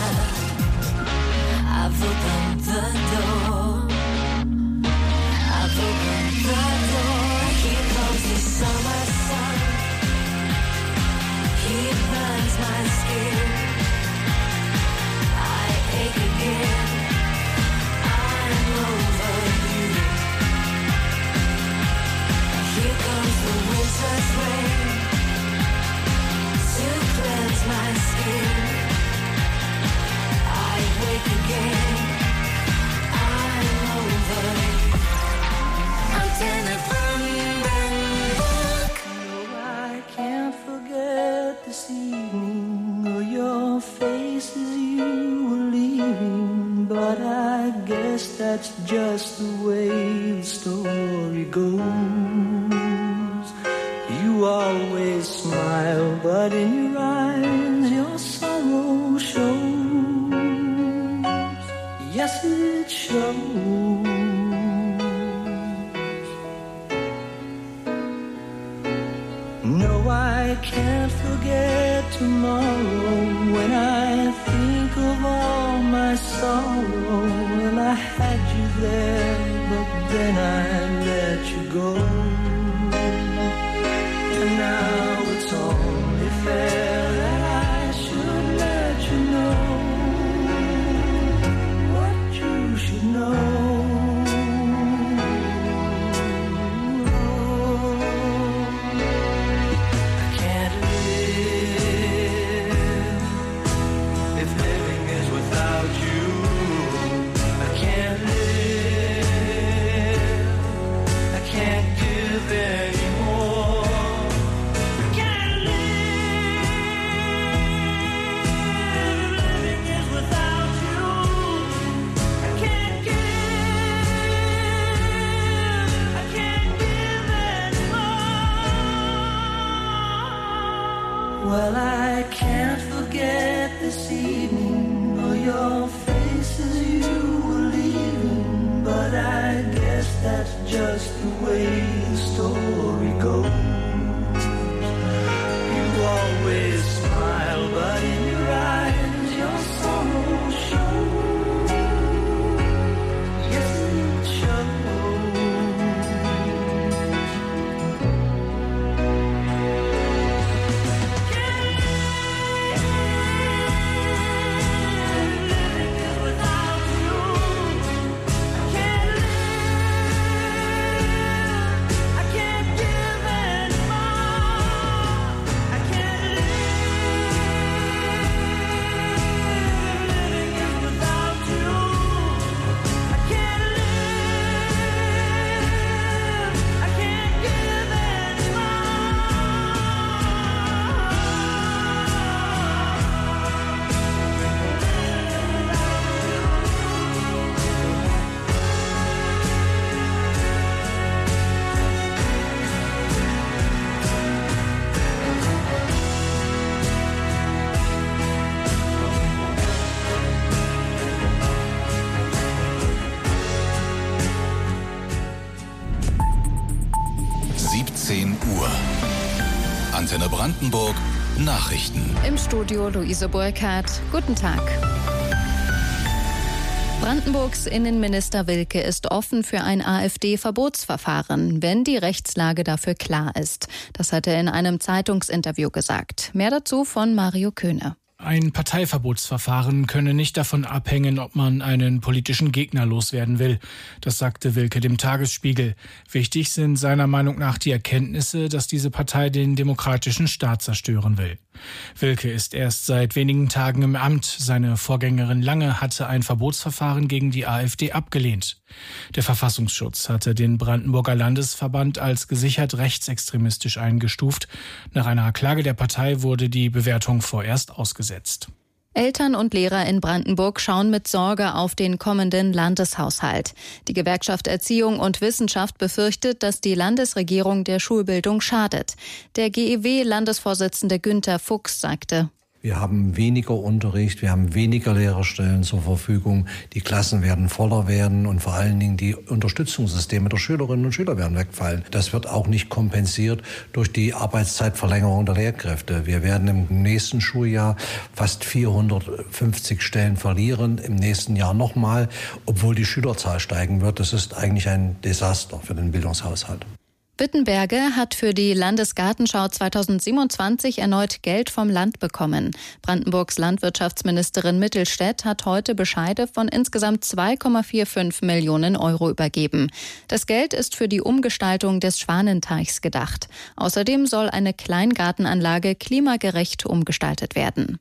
I've opened the door. I've opened the door. Here comes the summer sun. He burns my skin. I ache again. I'm over you. Here comes the winter's rain to cleanse my skin. I wake again. I'm over you. Antenne Brandenburg. No, I can't forget this evening or your face as you were leaving, but I guess that's just the way the story goes. You always smile, but in your eyes your sorrow shows. Yes, it shows. No, I can't forget tomorrow when I think of all my sorrow. Well, I had you there, but then I let you go. And now it's only fair that I should let you know what you should know. I can't live if living is without you. I can't live. I can't give anymore. I can't live if living is without you. I can't give. I can't give anymore. Well, I can't forget this evening or your face as you were leaving, but I guess that's just the way the story goes. You always smile, but in your eyes your sorrow shows. Yes, it shows. Living is without you. I can't live. I can't give anymore. I can't live. Living is without you. I can't live. I can't give siebzehn Uhr. Antenne Brandenburg. Nachrichten. Im Studio Luise Burkhardt. Guten Tag. Brandenburgs Innenminister Wilke ist offen für ein AfD-Verbotsverfahren, wenn die Rechtslage dafür klar ist. Das hat er in einem Zeitungsinterview gesagt. Mehr dazu von Mario Köhne. Ein Parteiverbotsverfahren könne nicht davon abhängen, ob man einen politischen Gegner loswerden will. Das sagte Wilke dem Tagesspiegel. Wichtig sind seiner Meinung nach die Erkenntnisse, dass diese Partei den demokratischen Staat zerstören will. Wilke ist erst seit wenigen Tagen im Amt. Seine Vorgängerin Lange hatte ein Verbotsverfahren gegen die AfD abgelehnt. Der Verfassungsschutz hatte den Brandenburger Landesverband als gesichert rechtsextremistisch eingestuft. Nach einer Klage der Partei wurde die Bewertung vorerst ausgesetzt. Eltern und Lehrer in Brandenburg schauen mit Sorge auf den kommenden Landeshaushalt. Die Gewerkschaft Erziehung und Wissenschaft befürchtet, dass die Landesregierung der Schulbildung schadet. Der G E W-Landesvorsitzende Günther Fuchs sagte: Wir haben weniger Unterricht, wir haben weniger Lehrerstellen zur Verfügung, die Klassen werden voller werden und vor allen Dingen die Unterstützungssysteme der Schülerinnen und Schüler werden wegfallen. Das wird auch nicht kompensiert durch die Arbeitszeitverlängerung der Lehrkräfte. Wir werden im nächsten Schuljahr fast vierhundertfünfzig Stellen verlieren, im nächsten Jahr nochmal, obwohl die Schülerzahl steigen wird. Das ist eigentlich ein Desaster für den Bildungshaushalt. Wittenberge hat für die Landesgartenschau zweitausendsiebenundzwanzig erneut Geld vom Land bekommen. Brandenburgs Landwirtschaftsministerin Mittelstädt hat heute Bescheide von insgesamt zwei Komma fünfundvierzig Millionen Euro übergeben. Das Geld ist für die Umgestaltung des Schwanenteichs gedacht. Außerdem soll eine Kleingartenanlage klimagerecht umgestaltet werden.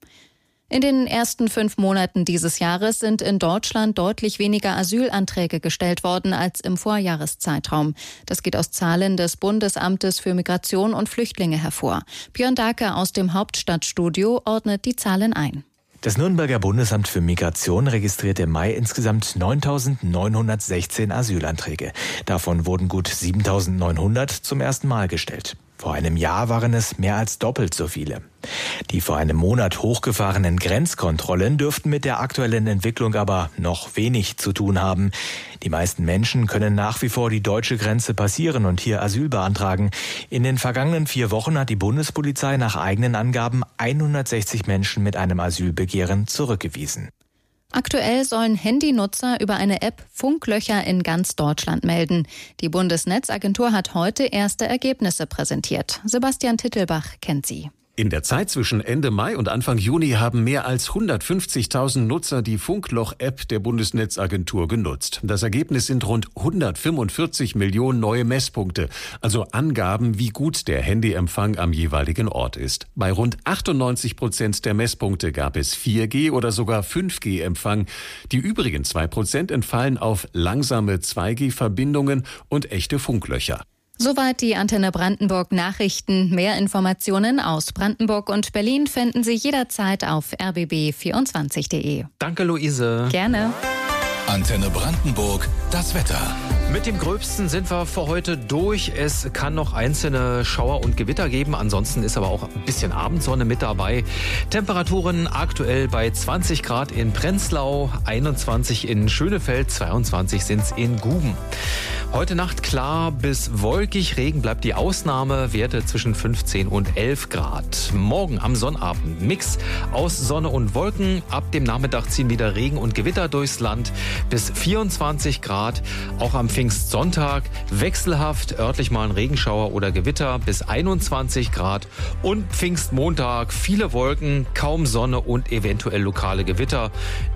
In den ersten fünf Monaten dieses Jahres sind in Deutschland deutlich weniger Asylanträge gestellt worden als im Vorjahreszeitraum. Das geht aus Zahlen des Bundesamtes für Migration und Flüchtlinge hervor. Björn Dake aus dem Hauptstadtstudio ordnet die Zahlen ein. Das Nürnberger Bundesamt für Migration registrierte im Mai insgesamt neuntausendneunhundertsechzehn Asylanträge. Davon wurden gut siebentausendneunhundert zum ersten Mal gestellt. Vor einem Jahr waren es mehr als doppelt so viele. Die vor einem Monat hochgefahrenen Grenzkontrollen dürften mit der aktuellen Entwicklung aber noch wenig zu tun haben. Die meisten Menschen können nach wie vor die deutsche Grenze passieren und hier Asyl beantragen. In den vergangenen vier Wochen hat die Bundespolizei nach eigenen Angaben hundertsechzig Menschen mit einem Asylbegehren zurückgewiesen. Aktuell sollen Handynutzer über eine App Funklöcher in ganz Deutschland melden. Die Bundesnetzagentur hat heute erste Ergebnisse präsentiert. Sebastian Tittelbach kennt sie. In der Zeit zwischen Ende Mai und Anfang Juni haben mehr als hundertfünfzigtausend Nutzer die Funkloch-App der Bundesnetzagentur genutzt. Das Ergebnis sind rund hundertfünfundvierzig Millionen neue Messpunkte, also Angaben, wie gut der Handyempfang am jeweiligen Ort ist. Bei rund achtundneunzig Prozent der Messpunkte gab es vier G oder sogar fünf G Empfang. Die übrigen zwei Prozent entfallen auf langsame zwei G Verbindungen und echte Funklöcher. Soweit die Antenne Brandenburg Nachrichten. Mehr Informationen aus Brandenburg und Berlin finden Sie jederzeit auf r b b vierundzwanzig punkt de. Danke, Luise. Gerne. Antenne Brandenburg, das Wetter. Mit dem Gröbsten sind wir für heute durch. Es kann noch einzelne Schauer und Gewitter geben. Ansonsten ist aber auch ein bisschen Abendsonne mit dabei. Temperaturen aktuell bei zwanzig Grad in Prenzlau, einundzwanzig in Schönefeld, zweiundzwanzig sind es in Guben. Heute Nacht klar bis wolkig, Regen bleibt die Ausnahme, Werte zwischen fünfzehn und elf Grad. Morgen am Sonnabend Mix aus Sonne und Wolken. Ab dem Nachmittag ziehen wieder Regen und Gewitter durchs Land bis vierundzwanzig Grad. Auch am Pfingstsonntag wechselhaft, örtlich mal ein Regenschauer oder Gewitter bis einundzwanzig Grad. Und Pfingstmontag viele Wolken, kaum Sonne und eventuell lokale Gewitter.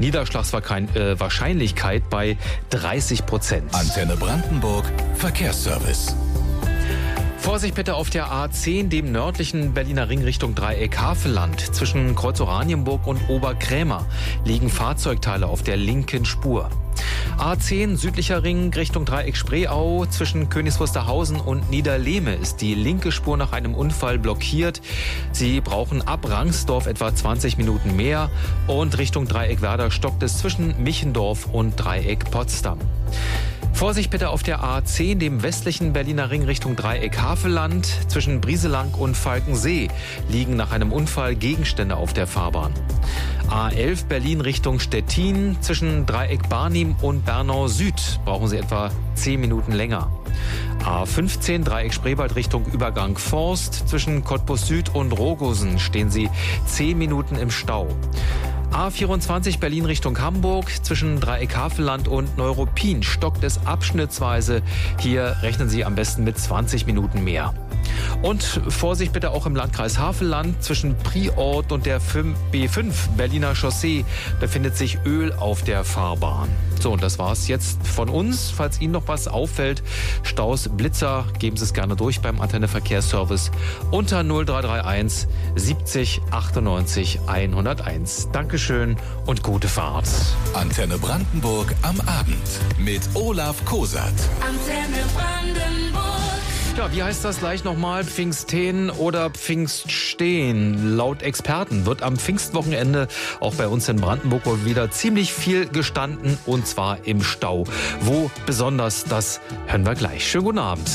Niederschlagswahrscheinlichkeit bei dreißig Prozent. Antenne Brandenburg Verkehrsservice. Vorsicht bitte auf der A zehn, dem nördlichen Berliner Ring Richtung Dreieck Havelland. Zwischen Kreuz Oranienburg und Oberkrämer liegen Fahrzeugteile auf der linken Spur. A zehn, südlicher Ring Richtung Dreieck Spreeau. Zwischen Königs Wusterhausen und Niederlehme ist die linke Spur nach einem Unfall blockiert. Sie brauchen ab Rangsdorf etwa zwanzig Minuten mehr. Und Richtung Dreieck Werder stockt es zwischen Michendorf und Dreieck Potsdam. Vorsicht bitte auf der A zehn, dem westlichen Berliner Ring Richtung Dreieck Havelland. Zwischen Brieselang und Falkensee liegen nach einem Unfall Gegenstände auf der Fahrbahn. A elf Berlin Richtung Stettin. Zwischen Dreieck Barnim und Bernau Süd brauchen Sie etwa zehn Minuten länger. A fünfzehn Dreieck Spreewald Richtung Übergang Forst. Zwischen Cottbus Süd und Rogosen stehen Sie zehn Minuten im Stau. A vierundzwanzig Berlin Richtung Hamburg. Zwischen Dreieck Havelland und Neuruppin stockt es abschnittsweise. Hier rechnen Sie am besten mit zwanzig Minuten mehr. Und Vorsicht bitte auch im Landkreis Havelland. Zwischen Priort und der B fünf Berliner Chaussee befindet sich Öl auf der Fahrbahn. So, und das war's jetzt von uns. Falls Ihnen noch was auffällt, Staus, Blitzer, geben Sie es gerne durch beim Antenne Verkehrsservice unter null drei drei eins siebzig achtundneunzig hunderteins. Dankeschön und gute Fahrt. Antenne Brandenburg am Abend mit Olaf Kosat. Antenne Brandenburg. Ja, wie heißt das gleich nochmal? Pfingsten oder Pfingststehen? Laut Experten wird am Pfingstwochenende auch bei uns in Brandenburg wohl wieder ziemlich viel gestanden, und zwar im Stau. Wo besonders, das hören wir gleich. Schönen guten Abend.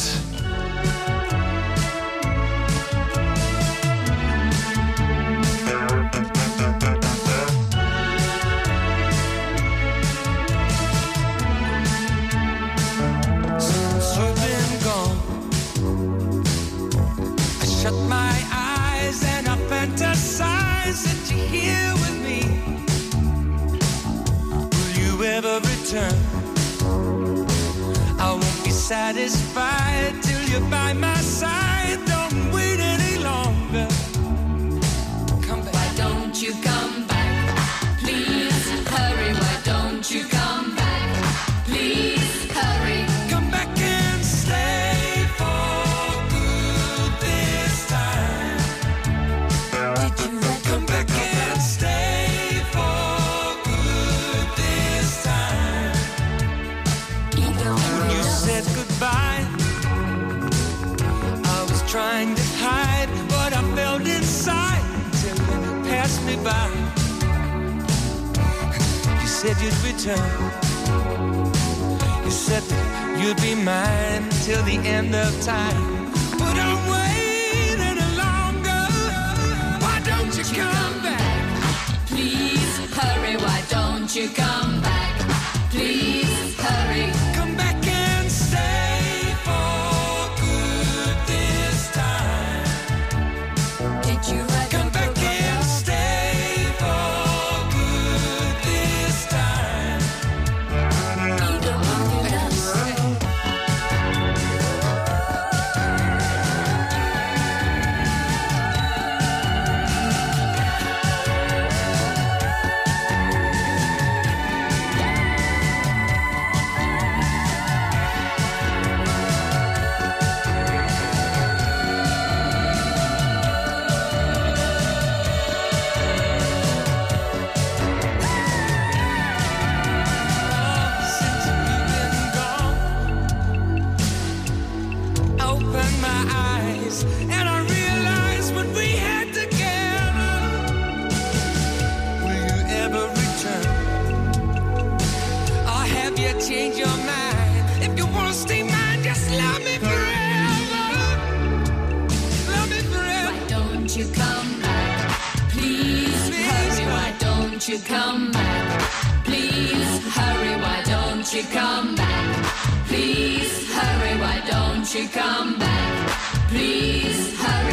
That you're here with me. Will you ever return? I won't be satisfied till you're by my side. Don't wait any longer. Come back. Why don't you come back? Please hurry. Why don't you come back? Please hurry. Come back and stay for good this time. Did you come back and stay for good this time? When you said goodbye, I was trying to hide what I felt inside till you passed me by. You said you'd return. You said that you'd be mine till the end of time. But I'm waiting any longer. Why don't you come back? Please hurry. Why don't you come back? Please hurry. Come back and stay for good this time. Did you write come back and stay for good this time? Either one of us. Opened my eyes and I realized what we had together. Will you ever return? Or have you changed your mind? If you wanna stay mine, just love me forever. Love me forever. Why don't you come back? Please, hurry. Why don't you come back? Please hurry. Why don't you come back? Please hurry. Why don't you come back? Please hurry.